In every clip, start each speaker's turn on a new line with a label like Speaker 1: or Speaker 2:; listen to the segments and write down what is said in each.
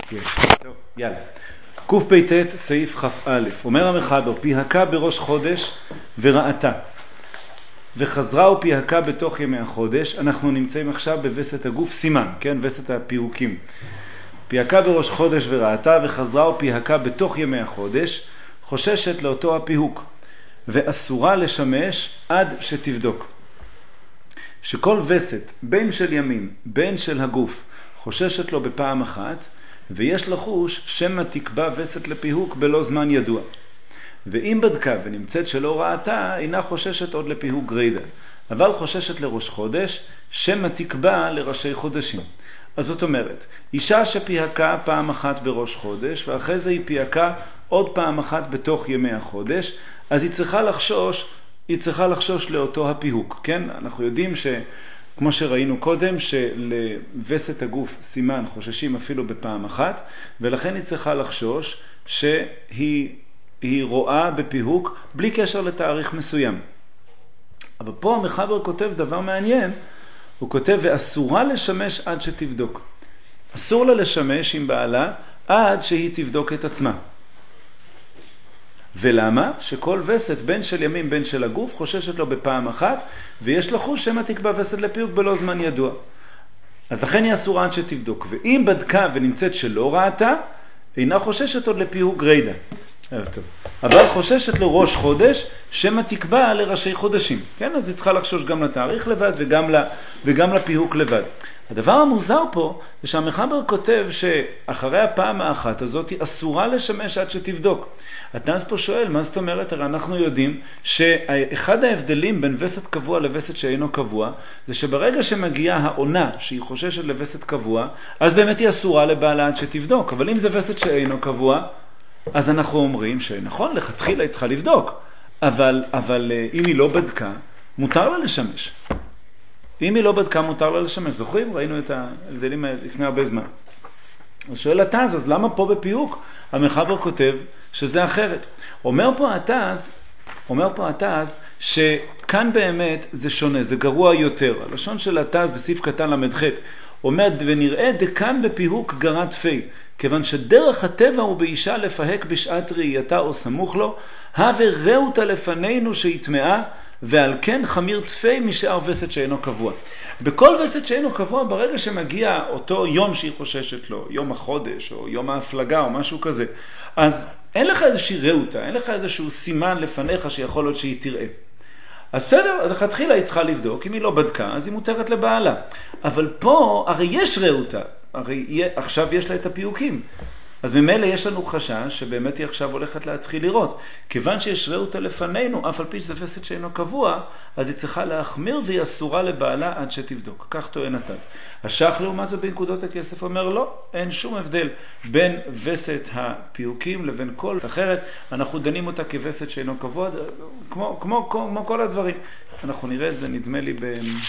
Speaker 1: טוב, יאללה. קפ"ט סעיף כ"א. אומר המחבר, פיהקה בראש חודש וראתה, וחזרה ופיהקה בתוך ימי החודש. אנחנו נמצאים עכשיו בווסת הגוף סימן, כן? ווסת הפיהוקים. פיהקה בראש חודש וראתה, וחזרה ופיהקה בתוך ימי החודש, חוששת לאותו הפיהוק, ואסורה לשמש עד שתבדוק. שכל וסת, בין של ימים, בין של הגוף, חוששת לו בפעם אחת, ויש לחוש שמא תקבע וסת לפיהוק בלא זמן ידוע. ואם בדקה ונמצאת שלא ראתה, אינה חוששת עוד לפיהוק גרידא, אבל חוששת לראש חודש, שמא תקבע לראשי חודשים. אז זאת אומרת, אישה שפיהקה פעם אחת בראש חודש, ואחרי זה היא פיהקה עוד פעם אחת בתוך ימי החודש, אז היא צריכה לחשוש לאותו הפיהוק, כן? אנחנו יודעים כמו שראינו קודם, שלווסת הגוף סימן חוששים אפילו בפעם אחת, ולכן היא צריכה לחשוש שהיא רואה בפיהוק בלי קשר לתאריך מסוים. אבל פה המחבר כותב דבר מעניין, הוא כותב, ואסורה לשמש עד שתבדוק. אסור לה לשמש עם בעלה עד שהיא תבדוק את עצמה. ולמה? שכל וסת בין של ימים בין של הגוף חוששת לו בפעם אחת, ויש לחוש שמא תקבע וסת לפיהוק בלא זמן ידוע. אז לכן היא אסורה עד שתבדוק. ואם בדקה ונמצאת שלא ראתה, אינה חוששת עוד לפיהוק גרידא. טוב. אבל חוששת לראש חודש שמא תקבע לראשי חודשים. כן? אז היא צריכה לחשוש גם לתאריך לבד וגם לפיהוק לבד. הדבר המוזר פה זה שהמחבר כותב שאחרי הפעם האחת הזאת היא אסורה לשמש עד שתבדוק. התנ"ס פה שואל, מה זאת אומרת? הרי אנחנו יודעים שאחד ההבדלים בין וסת קבוע לווסת שאינו קבוע, זה שברגע שמגיעה העונה שהיא חוששת לווסת קבוע, אז באמת היא אסורה לבעלה עד שתבדוק. אבל אם זה וסת שאינו קבוע, אז אנחנו אומרים שנכון, לכתחילה היא צריכה לבדוק. אבל אם היא לא בדקה, מותר לה לשמש. אם היא לא בדקה, מותר לה לשמש. זוכרים? ראינו את ההבדלים לפני הרבה זמן. אז שואל התז, אז למה פה בפיהוק המחבר כותב שזה אחרת? אומר פה התז שכאן באמת זה שונה, זה גרוע יותר. הלשון של התז בסעיף קטן למ"ח אומר, ונראה דקן בפיהוק גרד פי, כיוון שדרך הטבע הוא באישה לפהק בשעת ראייתה או סמוך לו, הווה ראותה לפנינו שהתמאה, ועל כן חמיר תפי משאר וסת שאינו קבוע. בכל וסת שאינו קבוע, ברגע שמגיע אותו יום שהיא חוששת לו, יום החודש או יום ההפלגה או משהו כזה, אז אין לך איזושהי ראותה, אין לך איזשהו סימן לפניך שיכול להיות שהיא תראה. אז בסדר, אז לכתחילה היא צריכה לבדוק, אם היא לא בדקה, אז היא מותרת לבעלה. אבל פה הרי יש ראותה, הרי עכשיו יש לה את הפיוקים. אז ממילא יש לנו חשש שבאמת היא עכשיו הולכת להתחיל לראות. כיוון שיש ראותה לפנינו, אף על פי שזה וסת שאינו קבוע, אז היא צריכה להחמיר והיא אסורה לבעלה עד שתבדוק. כך טוען התז. השח לעומת זאת בנקודות הכסף אומר לא, אין שום הבדל בין וסת הפיוקים לבין כל אחרת. אנחנו דנים אותה כווסת שאינו קבוע, כמו כל הדברים. אנחנו נראה את זה, נדמה לי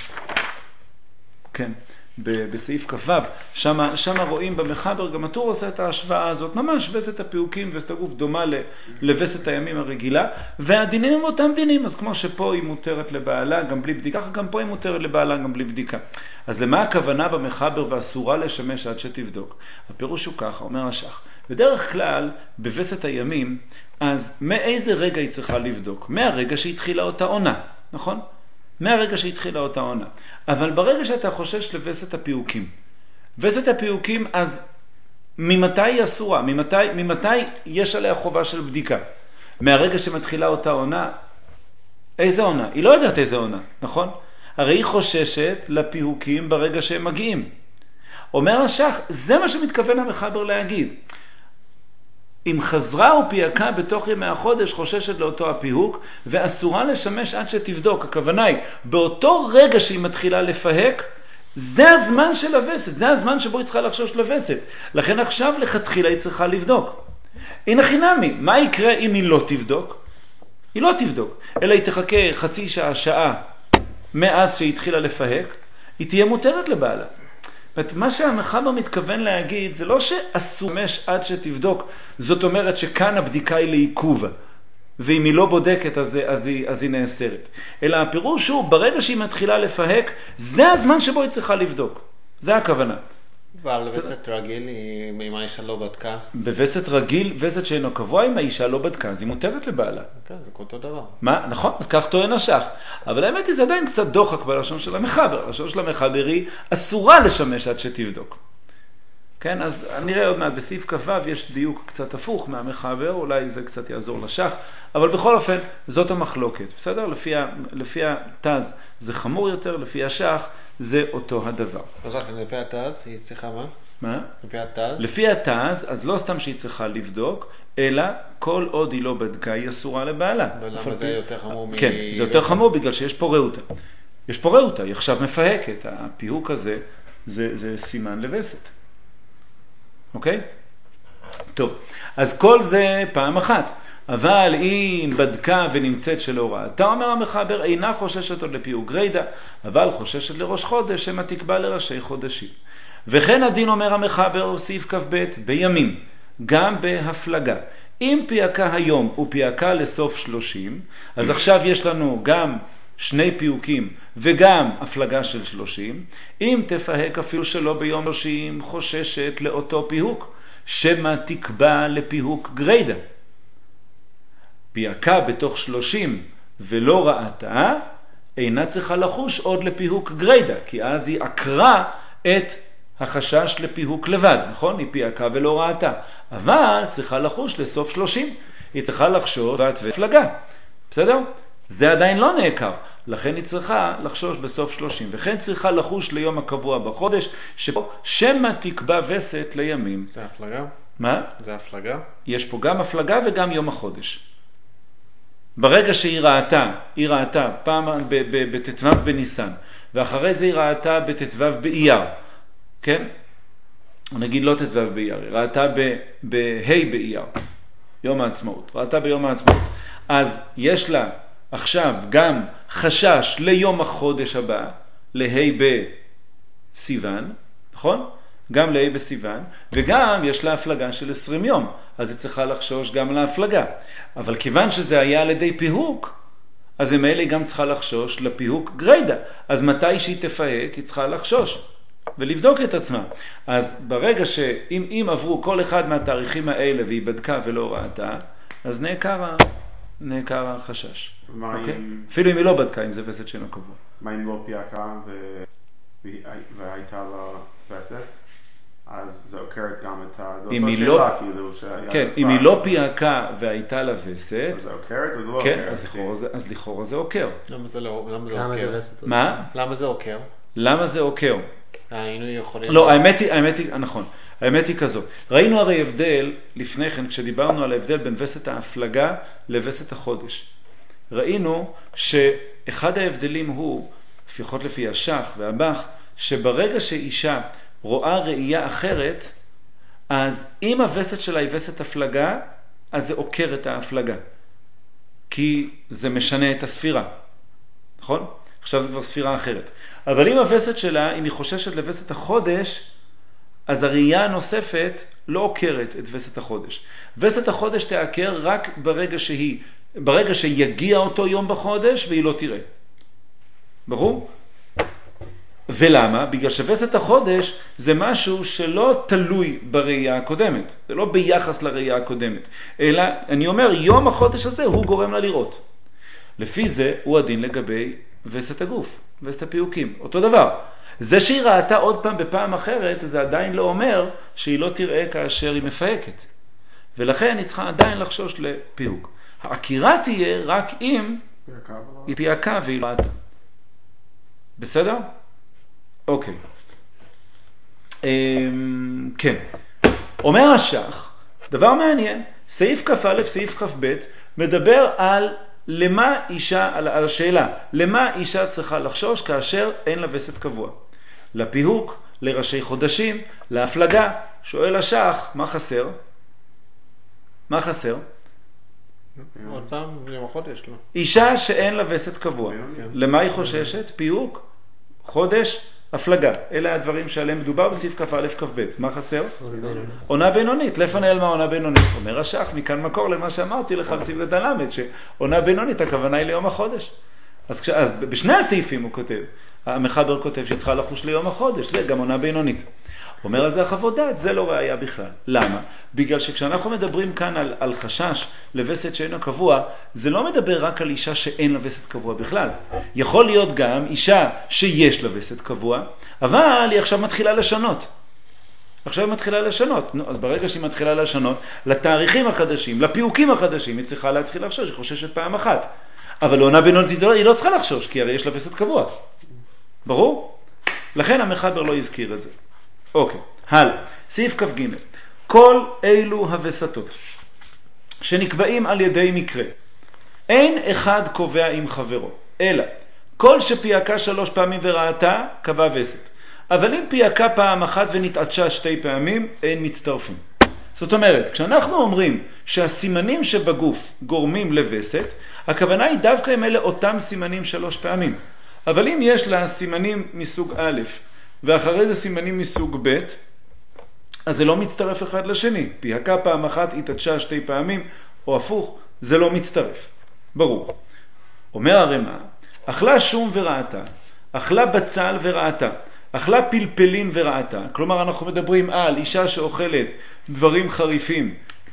Speaker 1: כן. בסעיף כ"ו, שם רואים במחבר, גם הטור עושה את ההשוואה הזאת, ממש וסת הפיהוקים, וסת הגוף דומה לווסת הימים הרגילה, והדינים הם אותם דינים, אז כמו שפה היא מותרת לבעלה גם בלי בדיקה, גם פה היא מותרת לבעלה גם בלי בדיקה. אז למה הכוונה במחבר ואסורה לשמש עד שתבדוק? הפירוש הוא ככה, אומר השח, בדרך כלל בווסת הימים, אז מאיזה רגע היא צריכה לבדוק? מהרגע שהתחילה אותה עונה, נכון? מהרגע שהתחילה אותה עונה. אבל ברגע שאתה חושש לווסת הפיהוקים, וסת הפיהוקים, אז ממתי היא אסורה? ממתי יש עליה חובה של בדיקה? מהרגע שמתחילה אותה עונה, איזה עונה? היא לא יודעת איזה עונה, נכון? הרי היא חוששת לפיהוקים ברגע שהם מגיעים. אומר השח, זה מה שמתכוון המחבר להגיד. אם חזרה ופיהקה בתוך ימי החודש, חוששת לאותו הפיהוק, ואסורה לשמש עד שתבדוק. הכוונה היא, באותו רגע שהיא מתחילה לפהק, זה הזמן של הווסת, זה הזמן שבו היא צריכה לחשוש לווסת. לכן עכשיו לכתחילה היא צריכה לבדוק. הנה חינמי, מה יקרה אם היא לא תבדוק? היא לא תבדוק, אלא היא תחכה חצי שעה מאז שהיא התחילה לפהק, היא תהיה מותרת לבעלה. מה שהמחבר מתכוון להגיד, זה לא שאסור לשמש עד שתבדוק, זאת אומרת שכאן הבדיקה היא לעיכוב, ואם היא לא בודקת אז היא נאסרת. אלא הפירוש הוא, ברגע שהיא מתחילה לפהק, זה הזמן שבו היא צריכה לבדוק. זה הכוונה.
Speaker 2: ועל וסת רגיל, אם האישה לא בדקה?
Speaker 1: בווסת רגיל, וסת שאינו קבוע, אם האישה לא בדקה, אז היא מותרת לבעלה.
Speaker 2: כן, זה אותו דבר.
Speaker 1: מה? נכון, אז כך טוען השח. אבל האמת היא, זה עדיין קצת דוחק בלשון של המחבר. הלשון של המחבר היא אסורה לשמש עד שתבדוק. כן, אז נראה עוד מעט, בסעיף כ"ו יש דיוק קצת הפוך מהמחבר, אולי זה קצת יעזור לשח, אבל בכל אופן, זאת המחלוקת, בסדר? לפי התז זה חמור יותר, לפי השח זה אותו הדבר.
Speaker 2: אז רק לפי התז, היא צריכה מה?
Speaker 1: מה?
Speaker 2: לפי התז?
Speaker 1: לפי התז, אז לא סתם שהיא צריכה לבדוק, אלא כל עוד היא לא בדקה, היא אסורה לבעלה.
Speaker 2: ולמה זה יותר חמור?
Speaker 1: כן, זה יותר חמור בגלל שיש פה ראותה. יש פה ראותה, היא עכשיו מפהקת, הפיהוק הזה זה סימן לווסת. אוקיי? טוב, אז כל זה פעם אחת, אבל אם בדקה ונמצאת שלא ראתה, אומר המחבר, אינה חוששת עוד לפיהוק גרידא, אבל חוששת לראש חודש, שמה תקבע לראשי חודשים. וכן הדין אומר המחבר, סעיף כ"ב, בימים, גם בהפלגה. אם פייקה היום ופייקה לסוף 30, אז עכשיו יש לנו גם שני פיוקים וגם הפלגה של 30, אם תפהק אפילו שלא ביום 30 חוששת לאותו פיהוק, שמה תקבע לפיהוק גרידא. פייקה בתוך 30 ולא ראתה, אינה צריכה לחוש עוד לפיהוק גרידא, כי אז היא עקרה את החשש לפיהוק לבד, נכון? היא פייקה ולא ראתה, אבל צריכה לחוש לסוף 30, היא צריכה לחשוש והפלגה, בסדר? זה עדיין לא נעקר, לכן היא צריכה לחשוש בסוף 30, וכן צריכה לחוש ליום הקבוע בחודש, שבו שמה תקבע וסת לימים.
Speaker 2: זה הפלגה?
Speaker 1: מה?
Speaker 2: זה הפלגה? יש
Speaker 1: פה גם הפלגה וגם יום החודש. ברגע שהיא ראתה פעם בתתוו בניסן, ואחרי זה היא ראתה בתתוו באייר, כן? נגיד לא תתוו באייר, היא ראתה בהי באייר, יום העצמאות, ראתה ביום העצמאות, אז יש לה עכשיו גם חשש ליום החודש הבא, להי בסיוון, נכון? גם להי בסיוון, וגם יש לה הפלגה של 20 יום, אז היא צריכה לחשוש גם להפלגה. אבל כיוון שזה היה על ידי פיהוק, אז ממילא היא גם צריכה לחשוש לפיהוק גרידא. אז מתי שהיא תפהק, היא צריכה לחשוש ולבדוק את עצמה. אז ברגע שאם עברו כל אחד מהתאריכים האלה והיא בדקה ולא ראתה, אז נעקר החשש. אוקיי? אפילו אם היא לא בדקה, אם זה וסת שאינו קבוע.
Speaker 3: מה אם לא פייקה והייתה לה וסת? אז זה עוקרת גם את זאת השאלה, כאילו שהיה...
Speaker 1: כן, אם היא לא פייקה והייתה לה וסת...
Speaker 3: אז זה עוקרת או זה לא
Speaker 1: כן,
Speaker 3: עוקרת?
Speaker 1: אז לכאורה זה עוקר.
Speaker 2: למה זה עוקר?
Speaker 1: מה?
Speaker 2: למה זה עוקר?
Speaker 1: למה זה עוקר?
Speaker 2: היינו יכולים...
Speaker 1: לא, האמת היא, נכון. האמת היא כזאת. ראינו הרי הבדל לפני כן, כשדיברנו על ההבדל בין וסת ההפלגה לווסת החודש. ראינו שאחד ההבדלים הוא, לפחות לפי השח והבח, שברגע שאישה רואה ראייה אחרת, אז אם הווסת שלה היא וסת הפלגה, אז זה עוקר את ההפלגה. כי זה משנה את הספירה. נכון? עכשיו זה כבר ספירה אחרת. אבל אם הווסת שלה, אם היא חוששת לווסת החודש, אז הראייה הנוספת לא עוקרת את וסת החודש. וסת החודש תעקר רק ברגע שיגיע אותו יום בחודש והיא לא תראה. ברור? ולמה? בגלל שווסת החודש זה משהו שלא תלוי בראייה הקודמת. זה לא ביחס לראייה הקודמת. אלא, אני אומר, יום החודש הזה הוא גורם לה לראות. לפי זה הוא הדין לגבי וסת הגוף, וסת הפיוקים. אותו דבר. זה שהיא ראתה עוד פעם בפעם אחרת, זה עדיין לא אומר שהיא לא תראה כאשר היא מפהקת. ולכן היא צריכה עדיין לחשוש לפיהוק. העקירה תהיה רק אם היא פייקה והיא לא ראתה. בסדר? אוקיי. כן. אומר השח, דבר מעניין, סעיף כ"א, סעיף כ"ב, מדבר על למה אישה, על השאלה, למה אישה צריכה לחשוש כאשר אין לה וסת קבוע. לפיהוק, לראשי חודשים, להפלגה. שואל השח, מה חסר? מה חסר?
Speaker 2: עוד פעם, יום החודש, לא.
Speaker 1: אישה שאין לה וסת קבוע. למה היא חוששת? פיהוק, חודש, הפלגה. אלה הדברים שעליהם מדובר בסעיף כ"א כ"ב. מה חסר? עונה בינונית. לפן נעלמה עונה בינונית. אומר השח, מכאן מקור למה שאמרתי לך בסעיף ד' שעונה בינונית, הכוונה היא ליום החודש. אז בשני הסעיפים הוא כותב, המחבר כותב שצריכה לחוש ליום החודש, זה גם עונה בינונית. אומר על זה החוות דעת, זה לא ראיה בכלל. למה? בגלל שכשאנחנו מדברים כאן על חשש לווסת שאינו קבוע, זה לא מדבר רק על אישה שאין לה וסת קבוע בכלל. יכול להיות גם אישה שיש לה וסת קבוע, אבל היא עכשיו מתחילה לשנות. עכשיו היא מתחילה לשנות. אז ברגע שהיא מתחילה לשנות, לתאריכים החדשים, לפיוקים החדשים, היא צריכה להתחיל לחשוש, היא חוששת פעם אחת. אבל לעונה בינונית היא לא צריכה לחשוש, כי הרי יש לה וסת קבוע. ברור? לכן המחבר לא יזכיר את זה. אוקיי, הלאה. סעיף כ"ג. כל אלו הווסתות שנקבעים על ידי מקרה, אין אחד קובע עם חברו, אלא כל שפייקה 3 פעמים וראתה, קבע וסת. אבל אם פייקה פעם אחת ונתעדשה 2 פעמים, אין מצטרפים. זאת אומרת, כשאנחנו אומרים שהסימנים שבגוף גורמים לווסת, הכוונה היא דווקא עם אלה אותם סימנים 3 פעמים. אבל אם יש לה סימנים מסוג א', ואחרי זה סימנים מסוג ב', אז זה לא מצטרף אחד לשני. פייקה פעם אחת, התעדשה 2 פעמים, או הפוך, זה לא מצטרף. ברור. אומר הרמ"א, אכלה שום וראתה, אכלה בצל וראתה, אכלה פלפלין וראתה. כלומר, אנחנו מדברים על אישה שאוכלת דברים חריפים,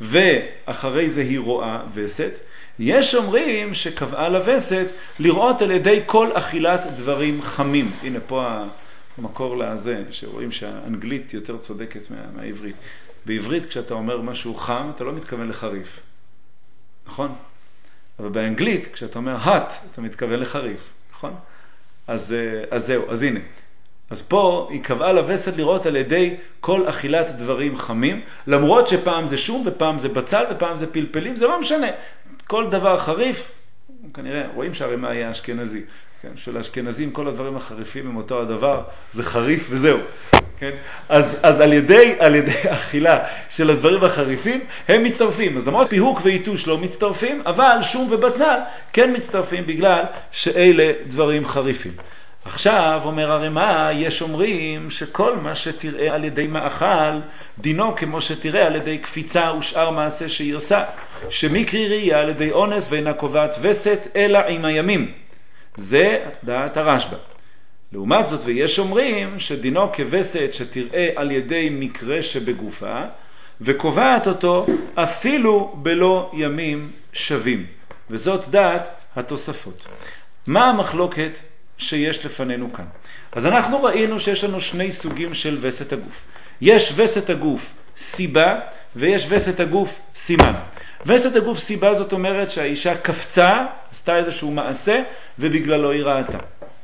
Speaker 1: ואחרי זה היא רואה וסת. יש אומרים שקבעה לווסת לראות על ידי כל אכילת דברים חמים. הנה פה המקור לזה, שרואים שהאנגלית יותר צודקת מהעברית. בעברית כשאתה אומר משהו חם, אתה לא מתכוון לחריף. נכון? אבל באנגלית כשאתה אומר hot, אתה מתכוון לחריף. נכון? אז זהו, אז הנה. אז פה היא קבעה לווסת לראות על ידי כל אכילת דברים חמים, למרות שפעם זה שום ופעם זה בצל ופעם זה פלפלים, זה לא משנה. כל דבר חריף, כנראה, רואים שהרמ"א היה אשכנזי. כן? של האשכנזים כל הדברים החריפים הם אותו הדבר, זה חריף וזהו. כן? אז על ידי האכילה של הדברים החריפים, הם מצטרפים. אז למרות פיהוק ואיתוש לא מצטרפים, אבל שום ובצל כן מצטרפים בגלל שאלה דברים חריפים. עכשיו אומר הרמ"א, יש אומרים שכל מה שתראה על ידי מאכל, דינו כמו שתראה על ידי קפיצה ושאר מעשה שהיא עושה, שמקרי ראייה על ידי אונס ואינה קובעת וסת אלא עם הימים. זה דעת הרשב"א. לעומת זאת, ויש אומרים שדינו כווסת שתראה על ידי מקרה שבגופה, וקובעת אותו אפילו בלא ימים שווים. וזאת דעת התוספות. מה המחלוקת שיש לפנינו כאן? אז אנחנו ראינו שיש לנו 2 סוגים של וסת הגוף. יש וסת הגוף סיבה ויש וסת הגוף סימן. וסת הגוף סיבה זאת אומרת שהאישה קפצה, עשתה איזשהו מעשה ובגללו היא ראתה.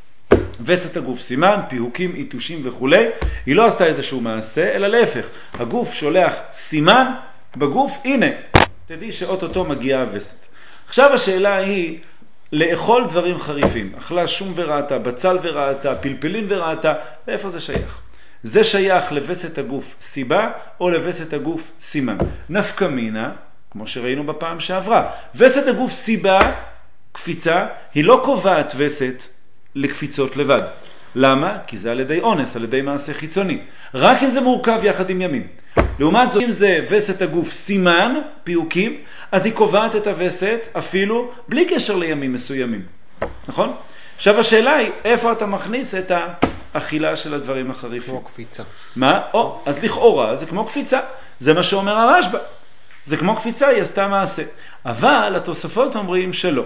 Speaker 1: וסת הגוף סימן, פיהוקים, איתושים וכו', היא לא עשתה איזשהו מעשה, אלא להפך. הגוף שולח סימן בגוף, הנה, תדעי שאוטוטו מגיעה הווסת. עכשיו השאלה היא, לאכול דברים חריפים, אכלה שום וראתה, בצל וראתה, פלפלין וראתה, איפה זה שייך? זה שייך לווסת הגוף סיבה או לווסת הגוף סימן. נפקא מינה, כמו שראינו בפעם שעברה, וסת הגוף סיבה, קפיצה, היא לא קובעת וסת לקפיצות לבד. למה? כי זה על ידי אונס, על ידי מעשה חיצוני. רק אם זה מורכב יחד עם ימים. לעומת זאת, אם זה וסת הגוף סימן, פיוקים, אז היא קובעת את הווסת אפילו בלי קשר לימים מסוימים. נכון? עכשיו השאלה היא, איפה אתה מכניס את האכילה של הדברים החריפים?
Speaker 2: כמו קפיצה.
Speaker 1: מה? אז לכאורה זה כמו קפיצה. זה מה שאומר הרשב"א. זה כמו קפיצה, היא עשתה מעשה. אבל התוספות אומרים שלא.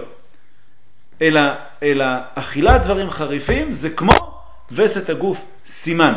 Speaker 1: אלא אכילת דברים חריפים זה כמו וסת הגוף סימן.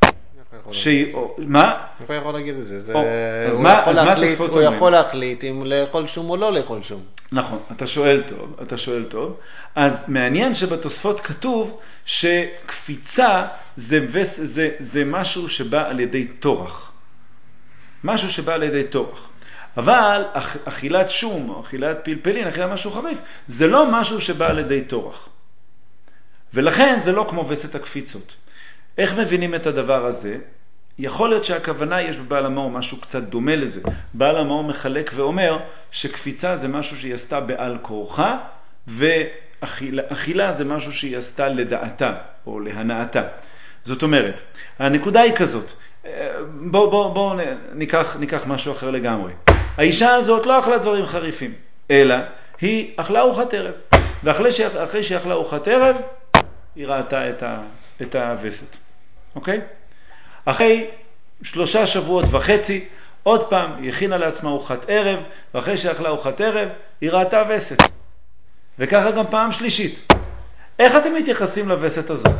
Speaker 1: מה?
Speaker 2: איך יכול להגיד את זה?
Speaker 1: אז מה התוספות אומרים?
Speaker 2: הוא יכול להחליט אם לאכול שום או לא לאכול שום.
Speaker 1: נכון, אתה שואל טוב. אז מעניין שבתוספות כתוב שקפיצה זה משהו שבא על ידי תורח. משהו שבא על ידי תורח. אבל אכילת שום או אכילת פלפלין, אכילת משהו חריף, זה לא משהו שבא על ידי תורח. ולכן זה לא כמו וסת הקפיצות. איך מבינים את הדבר הזה? יכול להיות שהכוונה יש בבעל המאור משהו קצת דומה לזה. בעל המאור מחלק ואומר שקפיצה זה משהו שהיא עשתה בעל כורחה, ואכילה זה משהו שהיא עשתה לדעתה או להנאתה. זאת אומרת, הנקודה היא כזאת. בואו ניקח משהו אחר לגמרי. האישה הזאת לא אכלה דברים חריפים, אלא היא אכלה ארוחת ערב. ואחרי שהיא אכלה ארוחת ערב, היא ראתה את הווסת. אוקיי? אחרי 3 שבועות וחצי, עוד פעם היא הכינה לעצמה ארוחת ערב, ואחרי שאכלה ארוחת ערב, היא ראתה וסת. וככה גם פעם שלישית. איך אתם מתייחסים לווסת הזאת?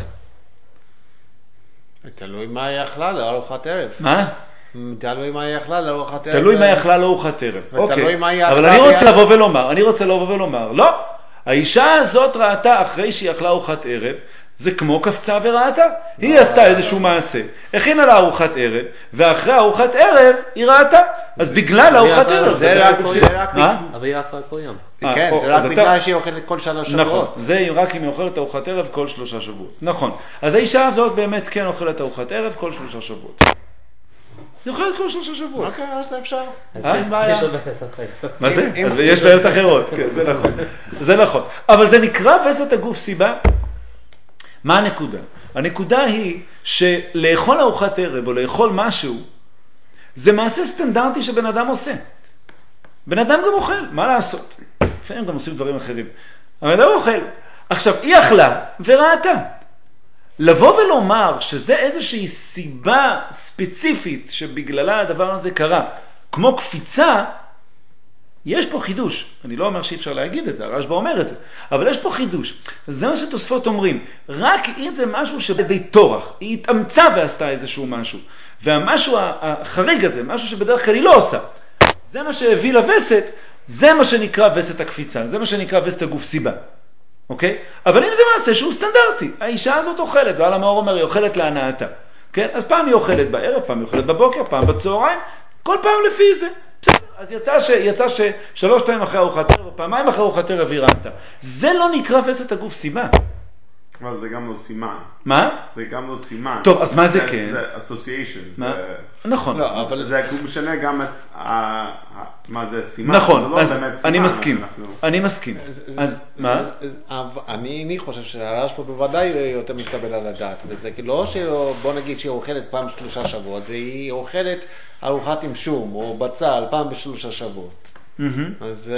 Speaker 2: תלוי מה היא אכלה לארוחת ערב.
Speaker 1: מה?
Speaker 2: תלוי מה היא אכלה לארוחת ערב.
Speaker 1: תלוי מה היא אכלה לארוחת ערב.
Speaker 2: ותלוי מה היא אכלה.
Speaker 1: אבל אני רוצה לבוא ולומר, לא. האישה הזאת ראתה אחרי שהיא אכלה ארוחת ערב, זה כמו קפצה וראתה. היא עשתה איזשהו מעשה, הכינה לה ארוחת ערב, ואחרי ארוחת ערב היא ראתה. אז בגלל ארוחת ערב.
Speaker 2: זה רק...
Speaker 4: אבל היא אכלה כל יום.
Speaker 2: כן, זה רק בגלל שהיא אוכלת כל 3 שבועות.
Speaker 1: נכון, זה רק אם היא אוכלת ארוחת ערב כל 3 שבועות. נכון. אז האישה הזאת באמת כן אוכלת ארוחת ערב כל 3 שבועות. היא אוכלת כל 3 שבועות.
Speaker 2: אוקיי, אז זה אפשר.
Speaker 4: אין בעיה.
Speaker 1: מה זה? אז יש בעיות אחרות, כן, זה נכון. זה נכון. אבל זה נקרא וסת הגוף סיבה. מה הנקודה? הנקודה היא שלאכול ארוחת ערב או לאכול משהו, זה מעשה סטנדרטי שבן אדם עושה. בן אדם גם אוכל, מה לעשות? לפעמים גם עושים דברים אחרים. אבל אדם אוכל. עכשיו, היא אכלה וראתה. לבוא ולומר שזה איזושהי סיבה ספציפית שבגללה הדבר הזה קרה, כמו קפיצה, יש פה חידוש. אני לא אומר שאי אפשר להגיד את זה, הרשב"א אומר את זה, אבל יש פה חידוש. זה מה שתוספות אומרים. רק אם זה משהו שבדי תורח, היא התאמצה ועשתה איזשהו משהו, והמשהו החריג הזה, משהו שבדרך כלל היא לא עושה, זה מה שהביא לווסת, זה מה שנקרא וסת הקפיצה, זה מה שנקרא וסת הגוף סיבה. אוקיי? אבל אם זה מעשה שהוא סטנדרטי, האישה הזאת אוכלת, ועל המאור אומר, היא אוכלת להנאתה. כן? אז פעם היא אוכלת בערב, פעם היא אוכלת בבוקר, פעם בצהריים, כל פעם לפי זה. אז יצא ש3 פעמים אחרי ארוחת ערב, או פעמיים אחרי ארוחת ערב היא ראתה. זה לא נקרא וסת הגוף סיבה.
Speaker 3: אבל זה גם לא סימן.
Speaker 1: מה?
Speaker 3: זה גם לא סימן.
Speaker 1: טוב, אז מה זה כן?
Speaker 3: זה association.
Speaker 1: מה? נכון.
Speaker 3: לא, אבל זה משנה גם מה זה סימן.
Speaker 1: נכון, אז אני מסכים. אני מסכים. אז מה?
Speaker 2: אני חושב שהרשב"א בוודאי יותר מתקבל על הדעת, וזה לא בוא נגיד שהיא אוכלת פעם 3 שבועות, זה היא אוכלת ארוחת עם שום או בצל פעם ב3 שבועות. אז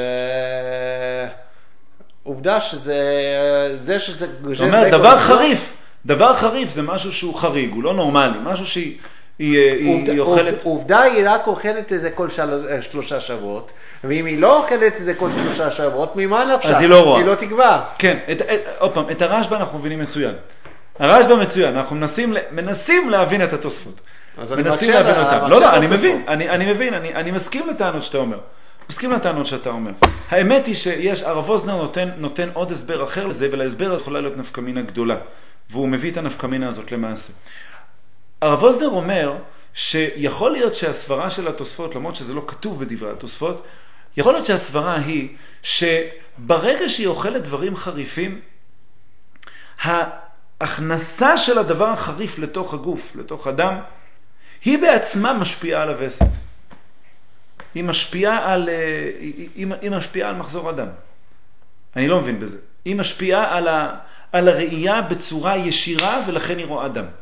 Speaker 2: עובדה שזה... זאת
Speaker 1: אומרת, דבר חריף זה משהו שהוא חריג, הוא לא נורמלי, משהו שהיא אוכלת...
Speaker 2: עובדה היא רק אוכלת את זה כל 3 שבועות, ואם היא לא אוכלת את זה כל 3 שבועות, ממה נפשה?
Speaker 1: אז היא לא רואה.
Speaker 2: היא לא תקבע.
Speaker 1: כן, עוד פעם, את הרשב"א אנחנו מבינים מצוין. הרשב"א מצוין, אנחנו מנסים להבין את התוספות. מנסים להבין אותם. לא, אני מבין, אני מסכים לטענות שאתה אומר. מסכים לטענות שאתה אומר. האמת היא שיש, הרב ווזנר נותן עוד הסבר אחר לזה, ולהסבר יכולה להיות נפקמינה גדולה, והוא מביא את הנפקמינה הזאת למעשה. הרב ווזנר אומר שיכול להיות שהסברה של התוספות, למרות שזה לא כתוב בדברי התוספות, יכול להיות שהסברה היא שברגע שהיא אוכלת דברים חריפים, ההכנסה של הדבר החריף לתוך הגוף, לתוך הדם, היא בעצמה משפיעה על הווסת. היא משפיעה על מחזור הדם. אני לא מבין בזה. היא משפיעה על הראייה בצורה ישירה, ולכן היא רואה דם.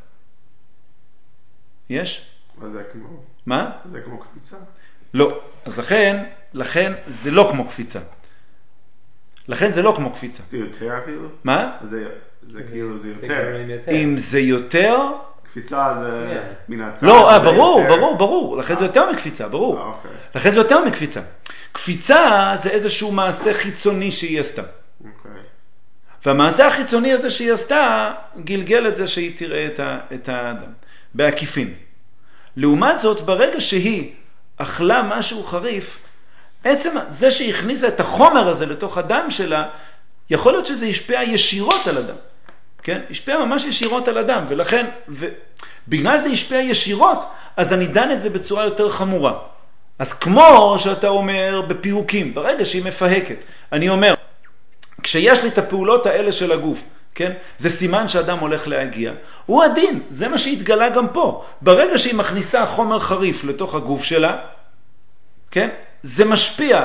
Speaker 1: יש?
Speaker 3: זה כמו...
Speaker 1: מה?
Speaker 3: זה כמו קפיצה?
Speaker 1: לא. אז לכן זה לא כמו קפיצה. לכן זה לא כמו קפיצה.
Speaker 3: זה יותר אפילו?
Speaker 1: מה?
Speaker 3: זה כאילו זה יותר.
Speaker 1: אם זה יותר...
Speaker 3: קפיצה זה מן הצד.
Speaker 1: לא, ברור. לכן זה יותר מקפיצה, ברור. לכן זה יותר מקפיצה. קפיצה זה איזשהו מעשה חיצוני שהיא עשתה. והמעשה החיצוני הזה שהיא עשתה, גלגל את זה שהיא תראה את האדם. בעקיפין. לעומת זאת, ברגע שהיא אכלה משהו חריף, עצם זה שהיא הכניסה את החומר הזה לתוך הדם שלה, יכול להיות שזה ישפיע ישירות על הדם. כן? ישפיע ממש ישירות על הדם, ולכן, בגלל זה ישפיע ישירות, אז אני דן את זה בצורה יותר חמורה. אז כמו שאתה אומר בפירוקים, ברגע שהיא מפהקת, אני אומר, כשיש לי את הפעולות האלה של הגוף, כן? זה סימן שאדם הולך להגיע. הוא הדין, זה מה שהתגלה גם פה. ברגע שהיא מכניסה חומר חריף לתוך הגוף שלה, כן? זה משפיע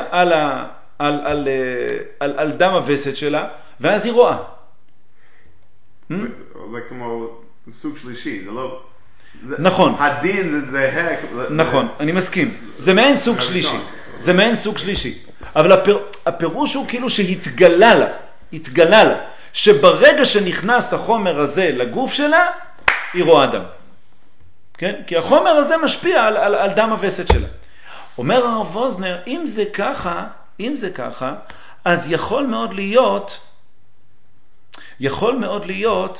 Speaker 1: על דם הווסת שלה, ואז היא רואה.
Speaker 3: זה כמו סוג שלישי, זה לא...
Speaker 1: נכון.
Speaker 3: הדין זה...
Speaker 1: נכון, אני מסכים. זה מעין סוג שלישי. זה מעין סוג שלישי. אבל הפירוש הוא כאילו שהתגלה לה, שברגע שנכנס החומר הזה לגוף שלה, היא רואה דם. כן? כי החומר הזה משפיע על דם הווסת שלה. אומר הרב ווזנר, אם זה ככה, אז יכול מאוד להיות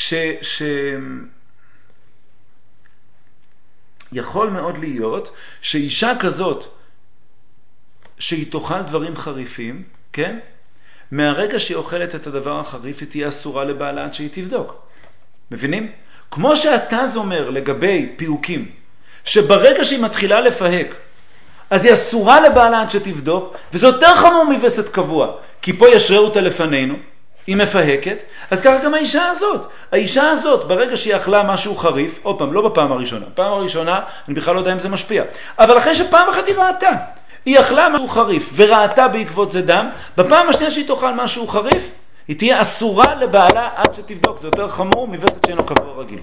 Speaker 1: שאישה כזאת שהיא תאכל דברים חריפים, כן? מהרגע שהיא אוכלת את הדבר החריף היא תהיה אסורה לבעלה עד שהיא תבדוק. מבינים? כמו שהתז אומר לגבי פיוקים, שברגע שהיא מתחילה לפהק, אז היא אסורה לבעלה עד שתבדוק, וזה יותר חמור מווסת קבוע, כי פה ישרה אותה לפנינו, היא מפהקת, אז ככה גם האישה הזאת, ברגע שהיא אכלה משהו חריף, עוד פעם, לא בפעם הראשונה, פעם הראשונה אני בכלל לא יודע אם זה משפיע, אבל אחרי שפעם אחת היא אכלה משהו חריף וראתה בעקבות זה דם, בפעם השנייה שהיא תאכל משהו חריף, היא תהיה אסורה לבעלה עד שתבדוק, זה יותר חמור מווסת שאינו קבוע רגיל.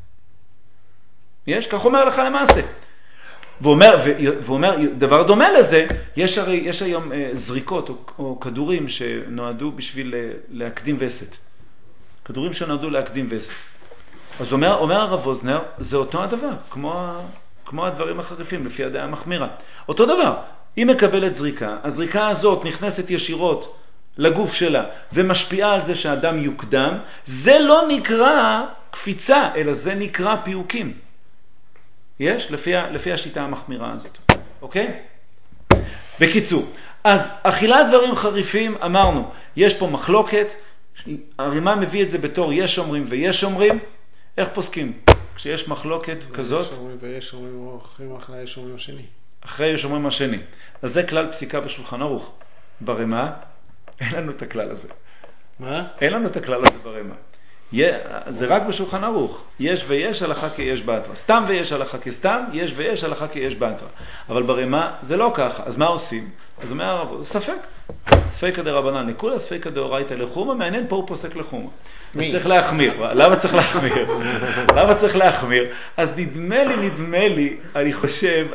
Speaker 1: יש? כך אומר לך למעשה. ואומר, דבר דומה לזה, יש היום זריקות או כדורים שנועדו בשביל להקדים וסת. כדורים שנועדו להקדים וסת. אז אומר הרב ווזנר, זה אותו הדבר, כמו הדברים החריפים, לפי הדעה המחמירה. אותו דבר, היא מקבלת זריקה, הזריקה הזאת נכנסת ישירות לגוף שלה ומשפיעה על זה שהאדם יוקדם, זה לא נקרא קפיצה, אלא זה נקרא פיוקים. יש? לפי השיטה המחמירה הזאת. אוקיי? בקיצור, אז אכילת דברים חריפים, אמרנו, יש פה מחלוקת, הרימה מביא את זה בתור יש אומרים ויש אומרים, איך פוסקים? כשיש מחלוקת כזאת?
Speaker 2: יש אומרים ויש אומרים, אחרי יש אומרים השני.
Speaker 1: אחרי יש אומרים השני. אז זה כלל פסיקה בשולחן ערוך. ברימה, אין לנו את הכלל הזה.
Speaker 2: מה?
Speaker 1: אין לנו את הכלל הזה ברימה. זה רק בשולחן ערוך. יש ויש הלכה כי יש באתרא. סתם ויש הלכה כסתם, יש ויש הלכה כי יש באתרא. אבל ברימה זה לא ככה. אז מה עושים? אז אומר הרב, ספק. ספקא דרבנן לכולא, ספקא דאורייתא לחומרא, מעניין פה הוא פוסק לחומרא. אז צריך להחמיר. למה צריך להחמיר? למה צריך להחמיר? אז נדמה לי, אני חושב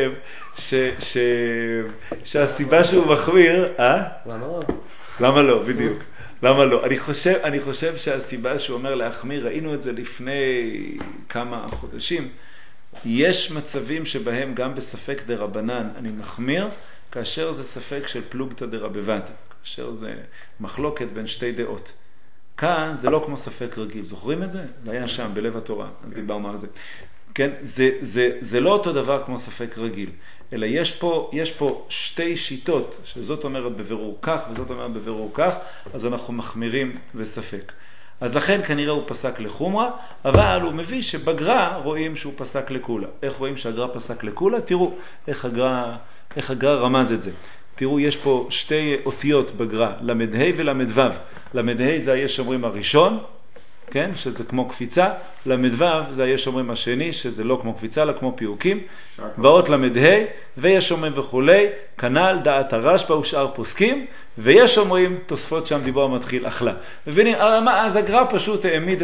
Speaker 1: שהסיבה שהוא מחמיר, למה לא? בדיוק. למה לא? אני חושב שהסיבה שהוא אומר להחמיר, ראינו את זה לפני כמה חודשים, יש מצבים שבהם גם בספק דרבנן אני מחמיר, כאשר זה ספק של פלוגתא דרבבתא, כאשר זה מחלוקת בין שתי דעות. כאן זה לא כמו ספק רגיל, זוכרים את זה? זה היה שם בלב התורה, אז דיברנו על זה. כן? זה לא אותו דבר כמו ספק רגיל, אלא יש פה שתי שיטות, שזאת אומרת בבירור כך וזאת אומרת בבירור כך, אז אנחנו מחמירים בספק. אז לכן כנראה הוא פסק לחומרא, אבל הוא מביא שבגר"א רואים שהוא פסק לכולה. איך רואים שהגר"א פסק לכולה? תראו איך הגר"א רמז את זה. תראו, יש פה שתי אותיות בגר"א, למ"ה ולמ"ו. למ"ה זה היש אומרים הראשון, כן? שזה כמו קפיצה. למ"ו זה היש אומרים השני, שזה לא כמו קפיצה, אלא כמו פיוקים. באות למ"ה, ויש אומרים וכולי, כנ"ל דעת הרשב"א ושאר פוסקים, ויש אומרים, תוספות שם דיבור מתחיל אכלה. מבינים? אז הגר"א פשוט העמיד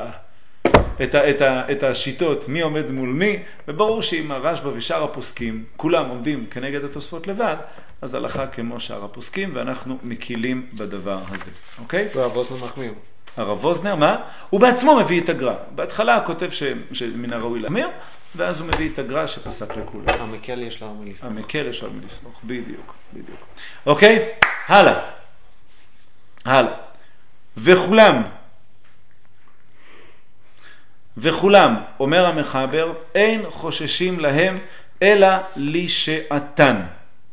Speaker 1: את השיטות, מי עומד מול מי, וברור שאם הרשב"א ושאר הפוסקים, כולם עומדים כנגד התוספות לבד, אז הלכה כמו שאר הפוסקים, ואנחנו מקילים בדבר הזה. אוקיי?
Speaker 2: והרב ווזנר מחמיר.
Speaker 1: הרב ווזנר, מה? הוא בעצמו מביא את הגר"א. בהתחלה כותב שמן הראוי להחמיר, ואז הוא מביא את הגר"א שפסק לכולם.
Speaker 2: המקל יש לו מי לסמוך.
Speaker 1: המקל יש לו מי לסמוך, בדיוק. אוקיי? הלאה. וכולם, אומר המחבר, אין חוששים להם אלא לשעתן.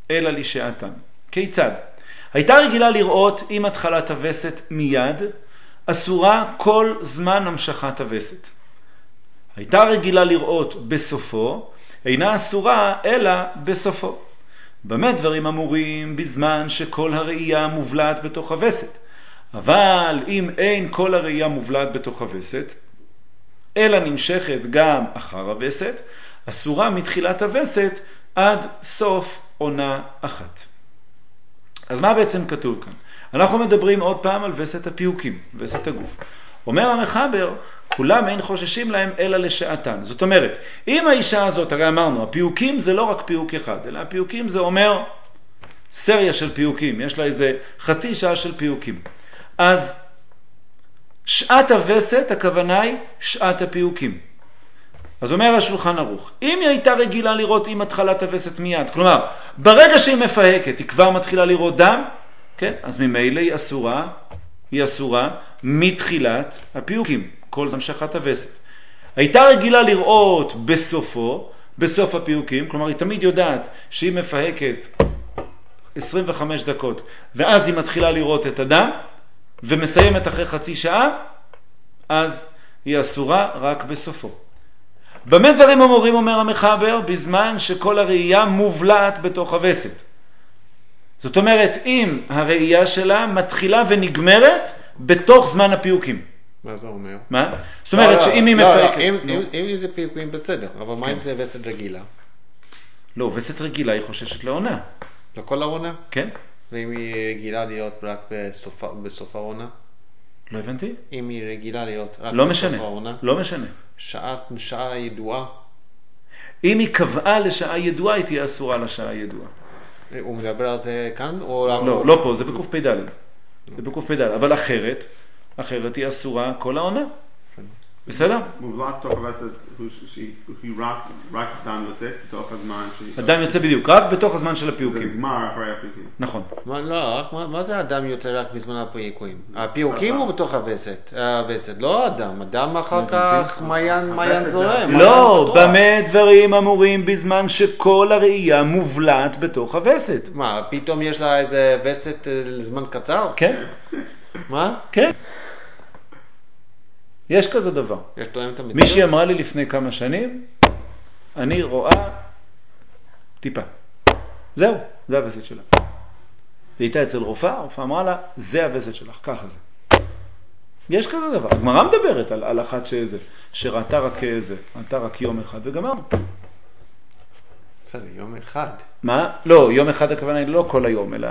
Speaker 1: כיצד? הייתה רגילה לראות עם התחלת הווסת מיד, אסורה כל זמן המשכת הווסת. הייתה רגילה לראות בסופו, אינה אסורה אלא בסופו. במה דברים אמורים? בזמן שכל הראייה מובלעת בתוך הווסת. אבל אם אין כל הראייה מובלעת בתוך הווסת, אלא נמשכת גם אחר הווסת, אסורה מתחילת הווסת עד סוף עונה אחת. אז מה בעצם כתוב כאן? אנחנו מדברים עוד פעם על וסת הפיוקים, וסת הגוף. אומר המחבר, כולם אין חוששים להם אלא לשעתן. זאת אומרת, אם האישה הזאת, הרי אמרנו, הפיוקים זה לא רק פיוק אחד, אלא הפיוקים זה אומר סריה של פיוקים, יש לה איזה חצי שעה של פיוקים. אז שעת הווסת, הכוונה היא שעת הפיוקים. אז אומר השולחן ערוך, אם היא הייתה רגילה לראות עם התחלת הווסת מיד, כלומר, ברגע שהיא מפהקת, היא כבר מתחילה לראות דם, כן? אז ממילא היא אסורה מתחילת הפיוקים, כל זה המשכת הווסת. הייתה רגילה לראות בסוף הפיוקים, כלומר, היא תמיד יודעת שהיא מפהקת 25 דקות, ואז היא מתחילה לראות את הדם, ומסיימת אחרי חצי שעה, אז היא אסורה רק בסופו. במה דברים אמורים, אומר המחבר, בזמן שכל הראייה מובלעת בתוך הווסת. זאת אומרת, אם הראייה שלה מתחילה ונגמרת בתוך זמן הפיוקים.
Speaker 2: מה זה אומר?
Speaker 1: מה? זאת אומרת שאם היא מפהקת...
Speaker 2: אם זה פיוקים בסדר, אבל מה אם זה וסת רגילה?
Speaker 1: לא, וסת רגילה היא חוששת לעונה.
Speaker 2: לכל העונה?
Speaker 1: כן.
Speaker 2: ואם היא רגילה להיות רק בסוף העונה?
Speaker 1: לא הבנתי?
Speaker 2: אם היא רגילה להיות רק
Speaker 1: לא
Speaker 2: בסוף
Speaker 1: משנה,
Speaker 2: העונה?
Speaker 1: לא משנה.
Speaker 2: שעה ידועה?
Speaker 1: אם היא קבעה לשעה ידועה, היא תהיה אסורה לשעה ידועה.
Speaker 2: הוא מדבר על זה כאן? או
Speaker 1: לא פה, זה בקוף פ"ד. זה בקוף פ"ד, אבל אחרת היא אסורה כל העונה. בסדר?
Speaker 3: מובלעת תוך הווסת, היא רק דם יוצא בתוך הזמן
Speaker 1: הדם יוצא בדיוק, רק בתוך הזמן של הפיוקים.
Speaker 3: זה נגמר אחרי הפיוקים.
Speaker 1: נכון.
Speaker 2: מה זה הדם יוצא רק בזמן הפיוקים? הפיוקים הוא בתוך הווסת, לא הדם, הדם אחר כך מעיין זורם.
Speaker 1: לא, במה דברים אמורים בזמן שכל הראייה מובלעת בתוך הווסת?
Speaker 2: מה, פתאום יש לה איזה וסת לזמן קצר?
Speaker 1: כן.
Speaker 2: מה?
Speaker 1: כן. יש כזה דבר. מישהי אמרה לי לפני כמה שנים, אני רואה טיפה. זהו, זה הווסת שלה. היא הייתה אצל רופאה, הרופאה אמרה לה, זה הווסת שלך, ככה זה. יש כזה דבר. הגמרא מדברת על אחת שראתה רק יום אחד וגמרנו.
Speaker 2: בסדר, יום אחד.
Speaker 1: מה? לא, יום אחד הכוונה היא לא כל היום, אלא...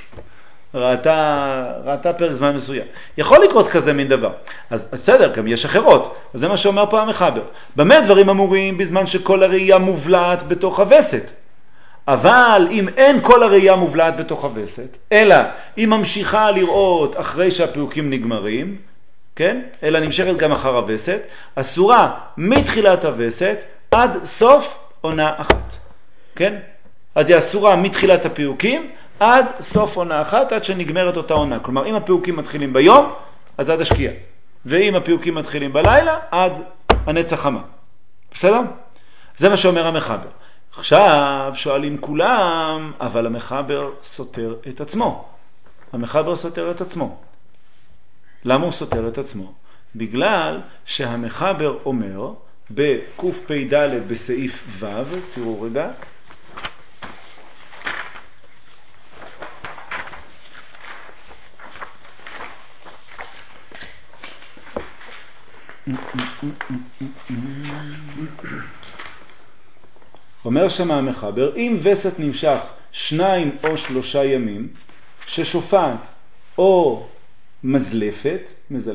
Speaker 1: ראתה פרק זמן מסוים. יכול לקרות כזה מין דבר. אז בסדר, גם יש אחרות. אז זה מה שאומר פה המחבר. במה דברים אמורים בזמן שכל הראייה מובלעת בתוך הווסת? אבל אם אין כל הראייה מובלעת בתוך הווסת, אלא היא ממשיכה לראות אחרי שהפיוקים נגמרים, כן? אלא נמשכת גם אחר הווסת, אסורה מתחילת הווסת עד סוף עונה אחת. כן? אז היא אסורה מתחילת הפיוקים, עד סוף עונה אחת, עד שנגמרת אותה עונה. כלומר, אם הפיוקים מתחילים ביום, אז עד השקיעה. ואם הפיוקים מתחילים בלילה, עד הנץ החמה. בסדר? זה מה שאומר המחבר. עכשיו שואלים כולם, אבל המחבר סותר את עצמו. המחבר סותר את עצמו. למה הוא סותר את עצמו? בגלל שהמחבר אומר, בקוף פ"ד בסעיף ו', תראו רגע, אומר שמה המחבר, אם וסת נמשך 2 או 3 ימים, ששופעת או מזלפת,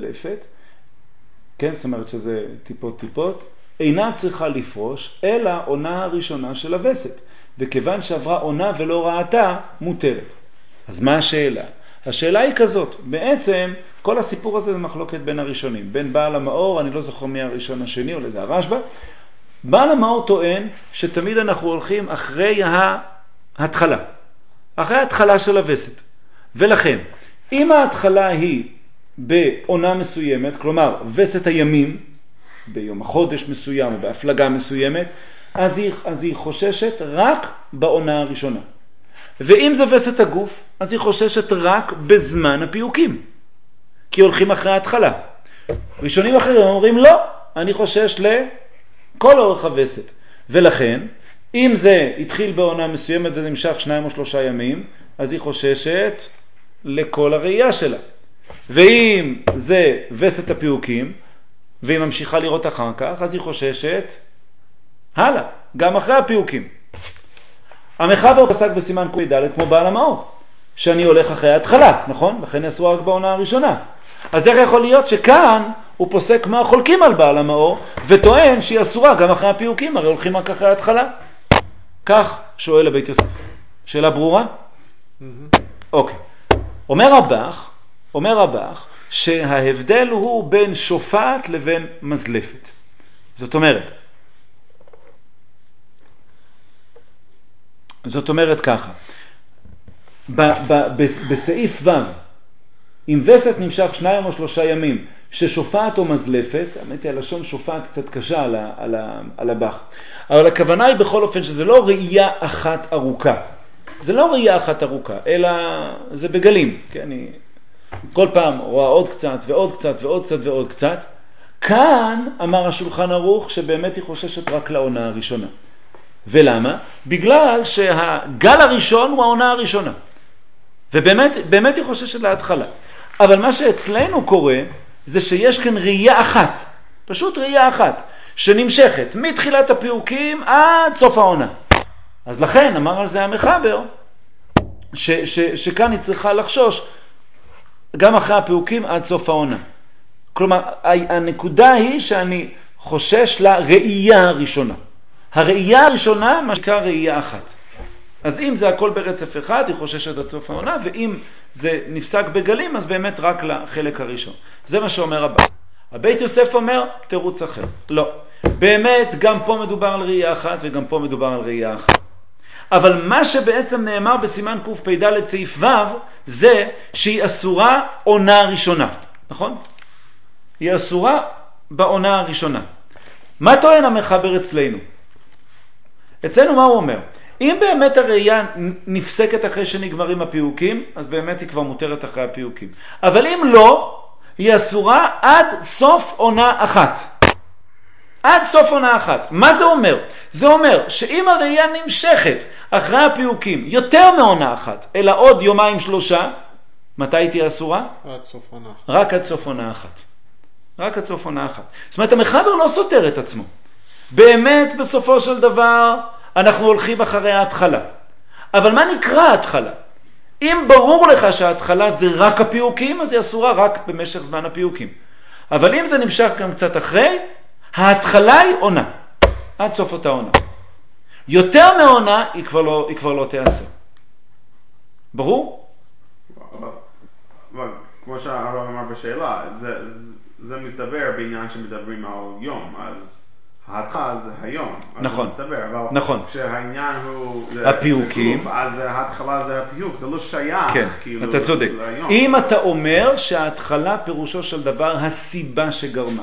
Speaker 1: כן, זאת אומרת שזה טיפות, אינה צריכה לפרוש, אלא עונה הראשונה של הווסת, וכיוון שעברה עונה ולא ראתה, מותרת. אז מה השאלה? השאלה היא כזאת, בעצם כל הסיפור הזה זה מחלוקת בין הראשונים, בין בעל המאור, אני לא זוכר מי הראשון השני או לזה הרשב"א, בעל המאור טוען שתמיד אנחנו הולכים אחרי ההתחלה, אחרי ההתחלה של הווסת, ולכן אם ההתחלה היא בעונה מסוימת, כלומר וסת הימים, ביום החודש מסוים או בהפלגה מסוימת, אז היא חוששת רק בעונה הראשונה. ואם זה וסת הגוף, אז היא חוששת רק בזמן הפיוקים, כי הולכים אחרי ההתחלה. ראשונים אחרים אומרים לא, אני חושש לכל אורך הווסת. ולכן, אם זה התחיל בעונה מסוימת, זה נמשך 2 או 3 ימים, אז היא חוששת לכל הראייה שלה. ואם זה וסת הפיוקים, והיא ממשיכה לראות אחר כך, אז היא חוששת הלאה, גם אחרי הפיוקים. המחבר פסק בסימן ק"ד כמו בעל המאור, שאני הולך אחרי ההתחלה, נכון? לכן יעשו רק בעונה הראשונה. אז איך יכול להיות שכאן הוא פוסק מה חולקים על בעל המאור, וטוען שהיא אסורה גם אחרי הפיוקים, הרי הולכים רק אחרי ההתחלה. כך שואל לבית יוסף. שאלה ברורה? אוקיי. אומר רבך שההבדל הוא בין שופעת לבין מזלפת. זאת אומרת, זאת אומרת ככה, בסעיף ו' אם וסת נמשך 2 או 3 ימים ששופעת או מזלפת, האמת היא הלשון שופעת קצת קשה על הבח, אבל הכוונה היא בכל אופן שזה לא ראייה אחת ארוכה, זה לא ראייה אחת ארוכה, אלא זה בגלים, כן? אני כל פעם רואה עוד קצת ועוד קצת ועוד קצת ועוד קצת. כאן אמר השולחן ערוך שבאמת היא חוששת רק לעונה הראשונה. ולמה? בגלל שהגל הראשון הוא העונה הראשונה. ובאמת היא חוששת להתחלה. אבל מה שאצלנו קורה זה שיש כאן ראייה אחת, פשוט ראייה אחת, שנמשכת מתחילת הפיוקים עד סוף העונה. אז לכן אמר על זה המחבר שכאן היא צריכה לחשוש גם אחרי הפיוקים עד סוף העונה. כלומר, הנקודה היא שאני חושש לראייה הראשונה. הראייה הראשונה, מה שנקרא ראייה אחת. אז אם זה הכל ברצף אחד, היא חוששת עד סוף העונה, ואם זה נפסק בגלים, אז באמת רק לחלק הראשון. זה מה שאומר הבא. הבית יוסף אומר, תירוץ אחר. לא. באמת, גם פה מדובר על ראייה אחת, וגם פה מדובר על ראייה אחת. אבל מה שבעצם נאמר בסימן קפ"ד סעיף ו' זה שהיא אסורה עונה ראשונה, נכון? היא אסורה בעונה הראשונה. מה טוען המחבר אצלנו? אצלנו מה הוא אומר? אם באמת הראייה נפסקת אחרי שנגמרים הפיוקים, אז באמת היא כבר מותרת אחרי הפיוקים. אבל אם לא, היא אסורה עד סוף עונה אחת. עד סוף עונה אחת. מה זה אומר? זה אומר שאם הראייה נמשכת אחרי הפיוקים יותר מעונה אחת, אלא עוד 2-3, מתי תהיה אסורה?
Speaker 2: עד סוף עונה אחת.
Speaker 1: רק עד סוף עונה אחת. רק עד סוף עונה אחת. זאת אומרת, המחבר לא סותר את עצמו. באמת, בסופו של דבר, אנחנו הולכים אחרי ההתחלה. אבל מה נקרא ההתחלה? אם ברור לך שההתחלה זה רק הפיוקים, אז היא אסורה רק במשך זמן הפיוקים. אבל אם זה נמשך גם קצת אחרי, ההתחלה היא עונה. עד סוף אותה עונה. יותר מעונה היא כבר לא תיאסר. ברור?
Speaker 3: כמו שהרב אמר בשאלה, זה מסתבר בעניין שמדברים על יום, אז ההתחלה זה היום.
Speaker 1: נכון,
Speaker 3: זה מסתבר, אבל
Speaker 1: נכון.
Speaker 3: כשהעניין הוא
Speaker 1: הפיוקים,
Speaker 3: אז ההתחלה זה הפיוק, זה לא שייך.
Speaker 1: כן,
Speaker 3: כאילו,
Speaker 1: אתה צודק.
Speaker 3: ליום.
Speaker 1: אם אתה אומר שההתחלה פירושו של דבר הסיבה שגרמה.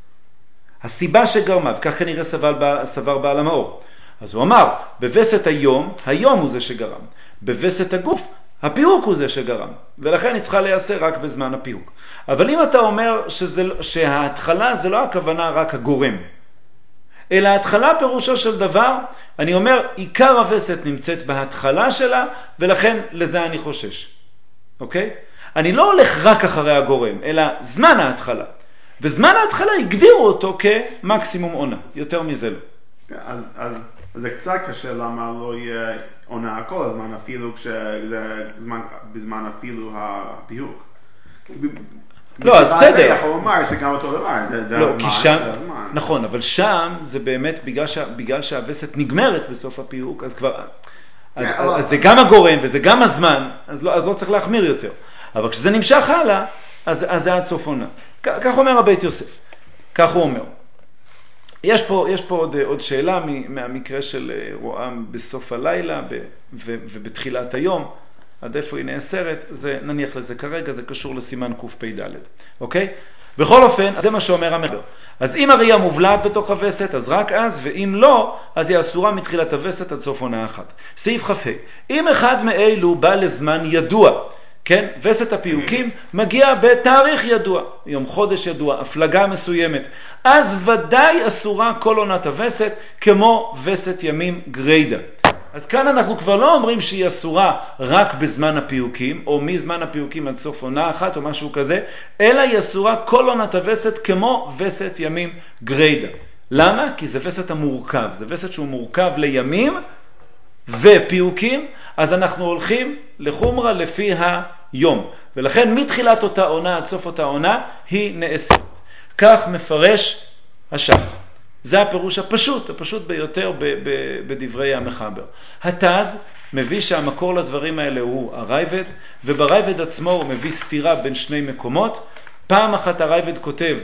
Speaker 1: הסיבה שגרמה, וכך כנראה סבר בעל המאור. אז הוא אמר, בווסת היום הוא זה שגרם. בווסת הגוף, הפיוק הוא זה שגרם. ולכן היא צריכה להיעשה רק בזמן הפיוק. אבל אם אתה אומר שההתחלה זה לא הכוונה רק הגורם, אלא ההתחלה פירושו של דבר, אני אומר, עיקר הווסת נמצאת בהתחלה שלה, ולכן לזה אני חושש. אוקיי? אני לא הולך רק אחרי הגורם, אלא זמן ההתחלה. וזמן ההתחלה הגדירו אותו כמקסימום עונה, יותר מזה לא.
Speaker 3: אז זה קצת קשה למה לא יהיה עונה כל הזמן, אפילו כשזה בזמן אפילו הפיוק.
Speaker 1: לא, אז בסדר.
Speaker 3: אתה יכול לומר שגם אותו דבר, זה
Speaker 1: לא,
Speaker 3: הזמן.
Speaker 1: כי שם, נכון, אבל שם זה באמת בגלל שהווסת נגמרת בסוף הפיוק, אז כבר, אז זה גם הגורם וזה גם הזמן, אז לא צריך להחמיר יותר. אבל כשזה נמשך הלאה, אז זה עד סוף עונה. כך אומר הבית יוסף, כך הוא אומר. יש פה עוד שאלה מהמקרה של רועם בסוף הלילה ובתחילת היום, עד איפה היא נאסרת, זה נניח לזה כרגע, זה קשור לסימן קפ"ד, אוקיי? בכל אופן, זה מה שאומר המחבר. אז אם הראייה מובלעת בתוך הווסת, אז רק אז, ואם לא, אז היא אסורה מתחילת הווסת עד סוף עונה אחת. סעיף כ"ה, אם אחד מאלו בא לזמן ידוע, כן? וסת הפיוקים מגיע בתאריך ידוע, יום חודש ידוע, הפלגה מסוימת, אז ודאי אסורה כל עונת הווסת, כמו וסת ימים גריידה. אז כאן אנחנו כבר לא אומרים שהיא אסורה רק בזמן הפיוקים, או מזמן הפיוקים עד סוף עונה אחת או משהו כזה, אלא היא אסורה כל עונת הווסת כמו וסת ימים גריידה. למה? כי זה וסת המורכב, זה וסת שהוא מורכב לימים ופיוקים, אז אנחנו הולכים לחומרה לפי היום. ולכן מתחילת אותה עונה עד סוף אותה עונה היא נאסרת. כך מפרש השח. זה הפירוש הפשוט ביותר בדברי המחבר. התז מביא שהמקור לדברים האלה הוא הרייבד, וברייבד עצמו הוא מביא סתירה בין שני מקומות. פעם אחת הרייבד כותב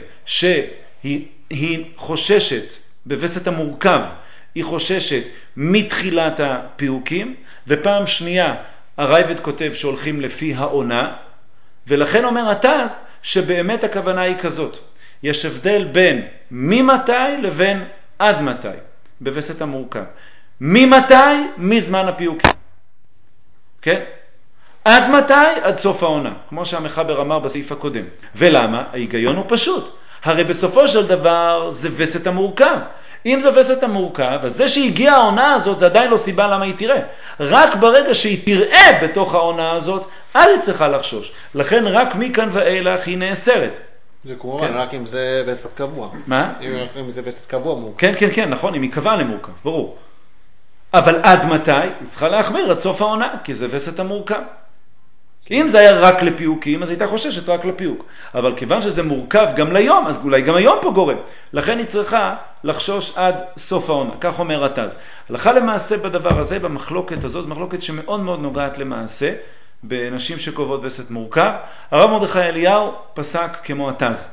Speaker 1: שהיא חוששת, בווסת המורכב, היא חוששת מתחילת הפיוקים, ופעם שנייה הרייבד כותב שהולכים לפי העונה, ולכן אומר התז שבאמת הכוונה היא כזאת. יש הבדל בין ממתי לבין עד מתי, בווסת המורכב. ממתי? מזמן הפיוקים. כן? עד מתי? עד סוף העונה, כמו שהמחבר אמר בסעיף הקודם. ולמה? ההיגיון הוא פשוט. הרי בסופו של דבר זה וסת המורכב. אם זה וסת המורכב, אז זה שהגיעה העונה הזאת, זה עדיין לא סיבה למה היא תראה. רק ברגע שהיא תראה בתוך העונה הזאת, אז היא צריכה לחשוש. לכן רק מכאן ואילך היא נאסרת.
Speaker 2: זה כמובן, רק אם זה וסת קבוע.
Speaker 1: מה?
Speaker 2: אם זה וסת קבוע מורכב.
Speaker 1: כן, כן, כן, נכון, אם היא קבעה למורכב, ברור. אבל עד מתי? היא צריכה להחמיר עד סוף העונה, כי זה וסת המורכב. אם זה היה רק לפיוקים, אז הייתה חוששת רק לפיוק. אבל כיוון שזה מורכב גם ליום, אז אולי גם היום פה גורם. לכן היא צריכה לחשוש עד סוף העונה. כך אומר התז. הלכה למעשה בדבר הזה, במחלוקת הזאת, מחלוקת שמאוד מאוד נוגעת למעשה, בנשים שקובעות וסת מורכב. הרב מרדכי אליהו פסק כמו התז,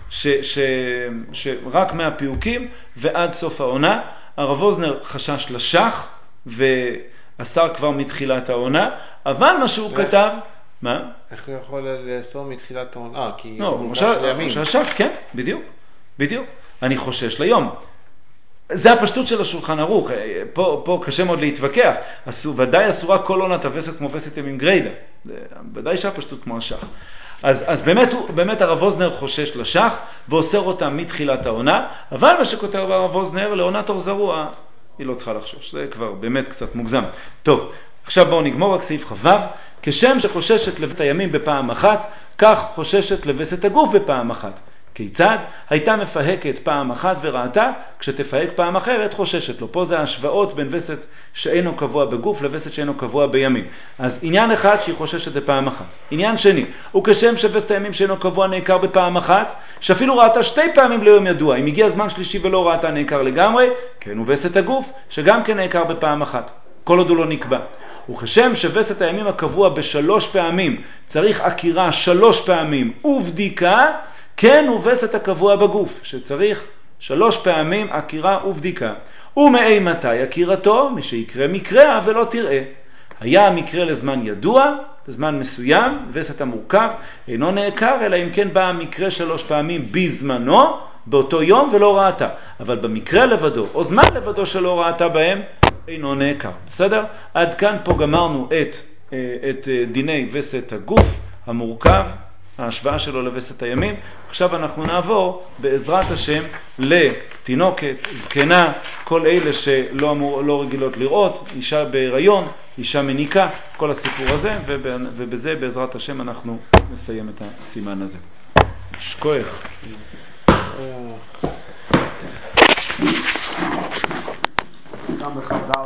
Speaker 1: שרק מהפיוקים ועד סוף העונה. הרב אוזנר חשש לשח, ואסר כבר מתחילת העונה, אבל מה שהוא כתב... מה?
Speaker 2: איך הוא יכול לאסור מתחילת העונה? כי
Speaker 1: לא, חושש, כן, בדיוק. אני חושש ליום. זה הפשטות של השולחן ערוך. פה קשה מאוד להתווכח. ודאי אסורה כל עונת הווסת כמו וסת ימים גריידה. ודאי שהפשטות כמו השח. אז באמת הרב אוזנר חושש לשח, ואוסר אותה מתחילת העונה, אבל מה שכותב הרב אוזנר, לעונת אור זרוע, היא לא צריכה לחשוש. זה כבר באמת קצת מוגזם. טוב, עכשיו בואו נגמור רק סעיף חו"ב. כשם שחוששת לווסת הימים בפעם אחת, כך חוששת לווסת הגוף בפעם אחת. כיצד? הייתה מפהקת פעם אחת וראתה, כשתפהק פעם אחרת חוששת לו. פה זה ההשוואות בין וסת שאינו קבוע בגוף לווסת שאינו קבוע בימים. אז עניין אחד שהיא חוששת בפעם אחת. עניין שני, הוא כשם שווסת הימים שאינו קבוע נעקר בפעם אחת, שאפילו ראתה 2 פעמים ליום ידוע. אם הגיע זמן שלישי ולא ראתה נעקר לגמרי, כן הוא וסת הגוף, שגם כן נעקר בפעם אחת. כל עוד הוא לא נקבע. וכשם שווסת הימים הקבוע ב3 פעמים צריך עקירה 3 פעמים ובדיקה, כן הוא וסת הקבוע בגוף, שצריך 3 פעמים עקירה ובדיקה. ומאי מתי עקירתו? משיקרה מקרה ולא תראה. היה המקרה לזמן ידוע, בזמן מסוים, וסת המורכב אינו נעקר, אלא אם כן בא המקרה 3 פעמים בזמנו, באותו יום ולא ראתה. אבל במקרה לבדו, או זמן לבדו שלא ראתה בהם, אינו נעקר. בסדר? עד כאן פה גמרנו את דיני וסת הגוף המורכב, ההשוואה שלו לווסת הימים. עכשיו אנחנו נעבור בעזרת השם לתינוקת, זקנה, כל אלה שלא רגילות לראות, אישה בהיריון, אישה מניקה, כל הסיפור הזה, ובזה בעזרת השם אנחנו נסיים את הסימן הזה. שכוח.
Speaker 3: גם בחדר